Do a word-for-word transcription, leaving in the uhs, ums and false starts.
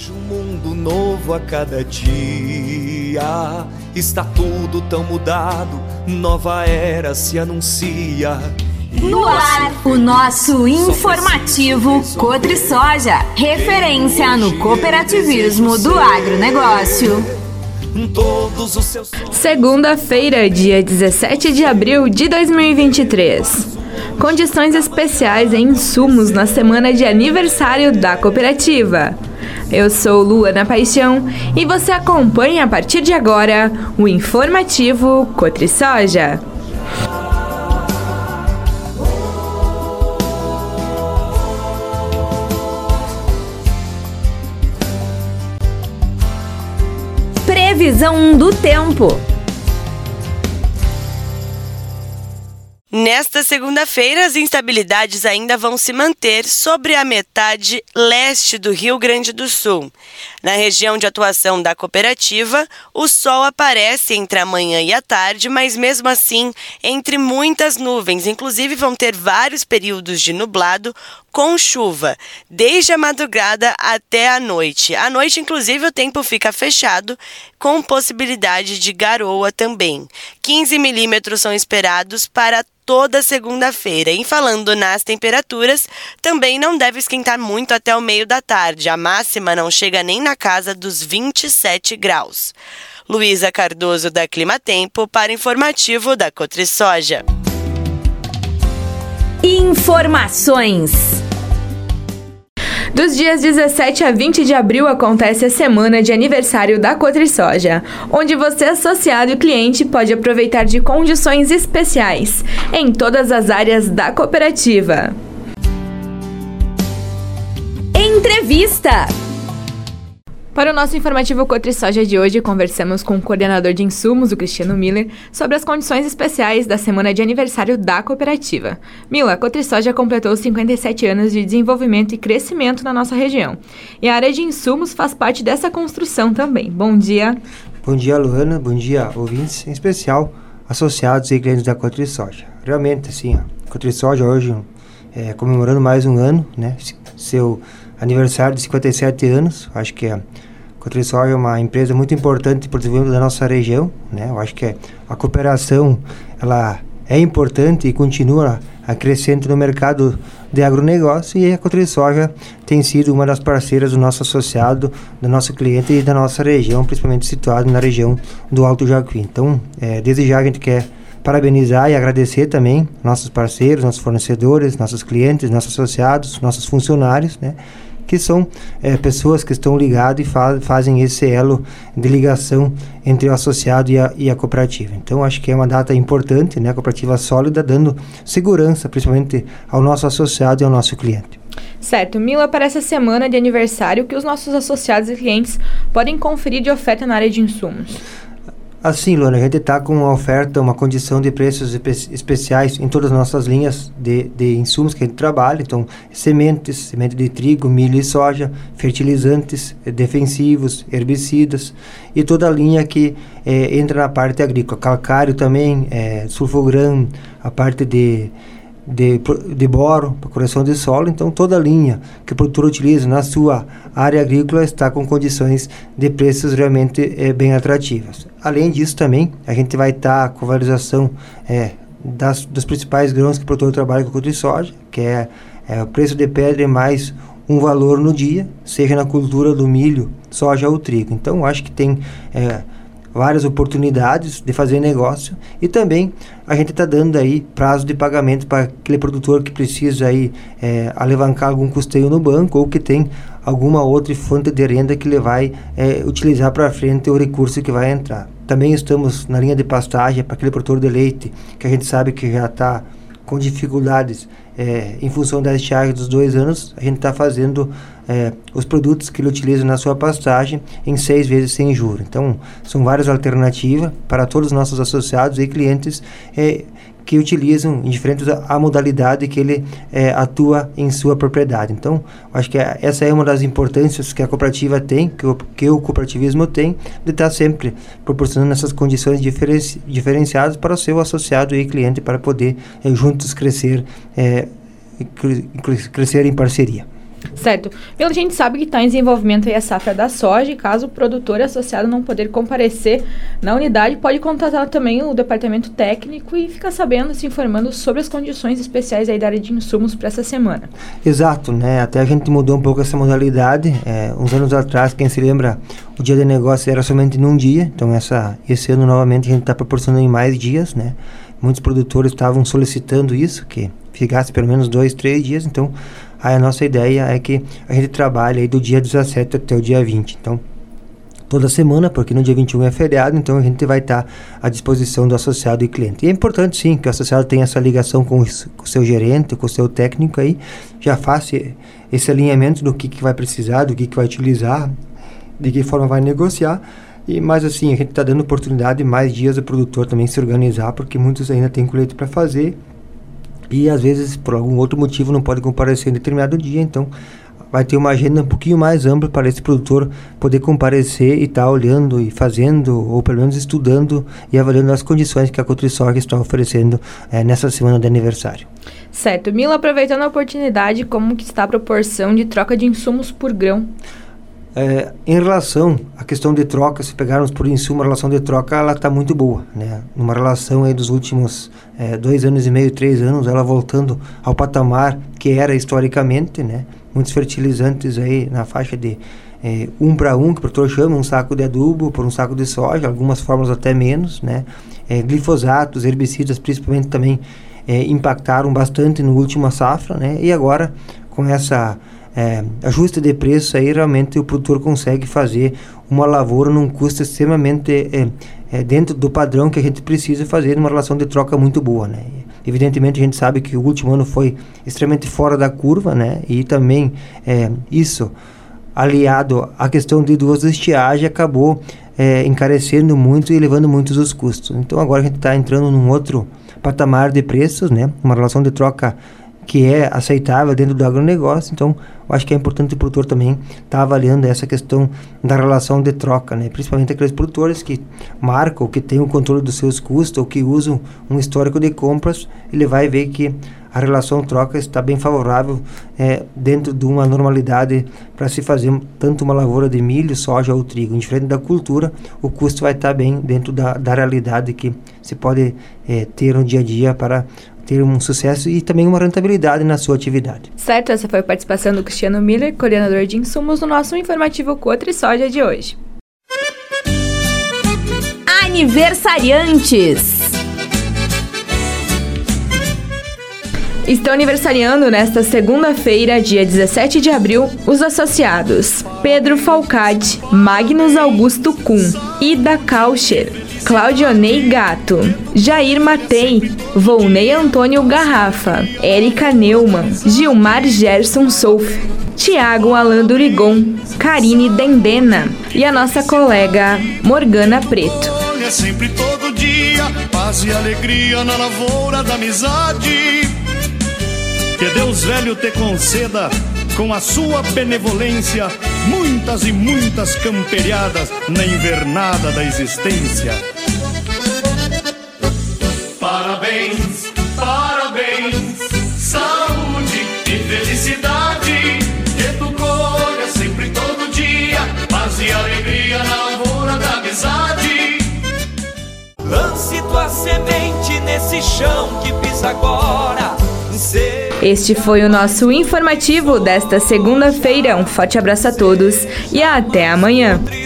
Vejo um mundo novo a cada dia, está tudo tão mudado, nova era se anuncia. No ar, o nosso informativo Cotrisoja, referência no cooperativismo do agronegócio. Segunda-feira, dia dezessete de abril de dois mil e vinte e três. Condições especiais em insumos na semana de aniversário da cooperativa. Eu sou Luana Paixão e você acompanha a partir de agora o informativo Cotrisoja. Previsão do tempo. Nesta segunda-feira, as instabilidades ainda vão se manter sobre a metade leste do Rio Grande do Sul. Na região de atuação da cooperativa, o sol aparece entre a manhã e a tarde, mas mesmo assim, entre muitas nuvens. Inclusive, vão ter vários períodos de nublado com chuva, desde a madrugada até a noite. À noite, inclusive, o tempo fica fechado, com possibilidade de garoa também. quinze milímetros são esperados para toda segunda-feira. E falando nas temperaturas, também não deve esquentar muito até o meio da tarde. A máxima não chega nem na casa dos vinte e sete graus. Luísa Cardoso, da Climatempo, para informativo da Cotrisoja. Informações. Dos dias dezessete a vinte de abril acontece a semana de aniversário da Cotrisoja, onde você, associado e cliente, pode aproveitar de condições especiais em todas as áreas da cooperativa. Entrevista. Para o nosso informativo Cotrisoja de hoje, conversamos com o coordenador de insumos, o Cristiano Miller, sobre as condições especiais da semana de aniversário da cooperativa. Mila, a Cotrisoja completou cinquenta e sete anos de desenvolvimento e crescimento na nossa região. E a área de insumos faz parte dessa construção também. Bom dia. Bom dia, Luana. Bom dia, ouvintes, em especial associados e clientes da Cotrisoja. Realmente, assim, a Cotrisoja hoje é comemorando mais um ano, né? Seu aniversário de cinquenta e sete anos. Acho que a Cotrisoja é uma empresa muito importante para o desenvolvimento da nossa região, né? Eu acho que a cooperação, ela é importante e continua a crescente no mercado de agronegócio, e a Cotrisoja tem sido uma das parceiras do nosso associado, do nosso cliente e da nossa região, principalmente situado na região do Alto Jacuí. Então, é, desde já a gente quer parabenizar e agradecer também nossos parceiros, nossos fornecedores, nossos clientes, nossos associados, nossos funcionários, né? Que são é, pessoas que estão ligadas e fa- fazem esse elo de ligação entre o associado e a, e a cooperativa. Então, acho que é uma data importante, né? A cooperativa sólida, dando segurança, principalmente ao nosso associado e ao nosso cliente. Certo. Mila, para essa semana de aniversário, que os nossos associados e clientes podem conferir de oferta na área de insumos? Assim, Luana, a gente está com uma oferta, uma condição de preços espe- especiais em todas as nossas linhas de, de insumos que a gente trabalha. Então, sementes, semente de trigo, milho e soja, fertilizantes, eh, defensivos, herbicidas e toda a linha que eh, entra na parte agrícola. Calcário também, eh, sulfogran, a parte de... De, de boro, para correção de solo. Então toda a linha que o produtor utiliza na sua área agrícola está com condições de preços realmente é, bem atrativas. Além disso também, a gente vai estar tá com a valorização é, das, dos principais grãos que o produtor trabalha com a Cotrisoja, que é, é o preço de pedra mais um valor no dia, seja na cultura do milho, soja ou trigo. Então acho que tem é, várias oportunidades de fazer negócio, e também a gente está dando aí prazo de pagamento para aquele produtor que precisa aí é, alavancar algum custeio no banco, ou que tem alguma outra fonte de renda que ele vai é, utilizar para frente o recurso que vai entrar. Também estamos na linha de pastagem para aquele produtor de leite que a gente sabe que já está com dificuldades é, em função da estiagem dos dois anos. A gente está fazendo é, os produtos que ele utiliza na sua pastagem em seis vezes sem juros. Então, são várias alternativas para todos os nossos associados e clientes é, que utilizam, indiferentes à modalidade que ele é, atua em sua propriedade. Então, acho que essa é uma das importâncias que a cooperativa tem, que o, que o cooperativismo tem, de estar sempre proporcionando essas condições diferenci, diferenciadas para o seu associado e cliente, para poder é, juntos crescer, é, crescer em parceria. Certo. Pelo que a gente sabe que está em desenvolvimento aí a safra da soja, e caso o produtor associado não poder comparecer na unidade, pode contatar também o departamento técnico e ficar sabendo, se informando sobre as condições especiais aí da área de insumos para essa semana. Exato, né? Até a gente mudou um pouco essa modalidade. É, uns anos atrás, quem se lembra, o dia de negócio era somente num dia, então essa, esse ano novamente a gente está proporcionando em mais dias, né? Muitos produtores estavam solicitando isso, que ficasse pelo menos dois, três dias, então aí a nossa ideia é que a gente trabalhe aí do dia dezessete até o dia vinte. Então, toda semana, porque no dia vinte e um é feriado, então a gente vai estar à disposição do associado e cliente. E é importante, sim, que o associado tenha essa ligação com o, com o seu gerente, com o seu técnico aí, já faça esse alinhamento do que, que vai precisar, do que, que vai utilizar, de que forma vai negociar. E, mas assim, a gente está dando oportunidade mais dias ao produtor também se organizar, porque muitos ainda têm colheita para fazer e às vezes por algum outro motivo não pode comparecer em determinado dia, então vai ter uma agenda um pouquinho mais ampla para esse produtor poder comparecer e estar tá olhando e fazendo, ou pelo menos estudando e avaliando as condições que a Cotrisoja está oferecendo é, nessa semana de aniversário. Certo. Mila, aproveitando a oportunidade, como que está a proporção de troca de insumos por grão? É, em relação à questão de troca, se pegarmos por insumo, a relação de troca ela está muito boa, né? Numa relação aí dos últimos é, dois anos e meio, três anos, ela voltando ao patamar que era historicamente, né? Muitos fertilizantes aí na faixa de é, um para um, que o produtor chama, um saco de adubo por um saco de soja, algumas formas até menos, né? É, glifosatos, herbicidas principalmente também é, impactaram bastante no último safra, né? E agora com essa É, ajuste de preço aí, realmente o produtor consegue fazer uma lavoura num custo extremamente é, é, dentro do padrão que a gente precisa fazer, numa relação de troca muito boa, né? Evidentemente a gente sabe que o último ano foi extremamente fora da curva, né? E também é, isso aliado à questão de duas estiagem acabou é, encarecendo muito e elevando muito os custos. Então agora a gente está entrando num outro patamar de preços, né? Uma relação de troca que é aceitável dentro do agronegócio. Então, eu acho que é importante o produtor também estar tá avaliando essa questão da relação de troca, né? Principalmente aqueles produtores que marcam, que têm o controle dos seus custos, ou que usam um histórico de compras, ele vai ver que a relação troca está bem favorável é, dentro de uma normalidade para se fazer tanto uma lavoura de milho, soja ou trigo. Diferente da cultura, o custo vai estar bem dentro da, da realidade que se pode é, ter no dia a dia para ter um sucesso e também uma rentabilidade na sua atividade. Certo, essa foi a participação do Cristiano Miller, coordenador de insumos, no nosso informativo Cotrisoja de hoje. Aniversariantes. Estão aniversariando nesta segunda-feira, dia dezessete de abril, os associados Pedro Falcade, Magnus Augusto Kuhn, Ida Kaucher, Claudionei Gato, Jair Matei, Volney Antônio Garrafa, Érica Neumann, Gilmar Gerson Souf, Tiago Alan Durigon, Karine Dendena e a nossa colega Morgana Preto. É sempre todo dia, paz e alegria na lavoura da amizade. Que Deus velho te conceda, com a sua benevolência, muitas e muitas camperiadas na invernada da existência. Parabéns, parabéns, saúde e felicidade, que tu colha sempre todo dia, paz e alegria na lavoura da amizade. Lance tua semente nesse chão que pisa agora. Este foi o nosso informativo desta segunda-feira. Um forte abraço a todos e até amanhã.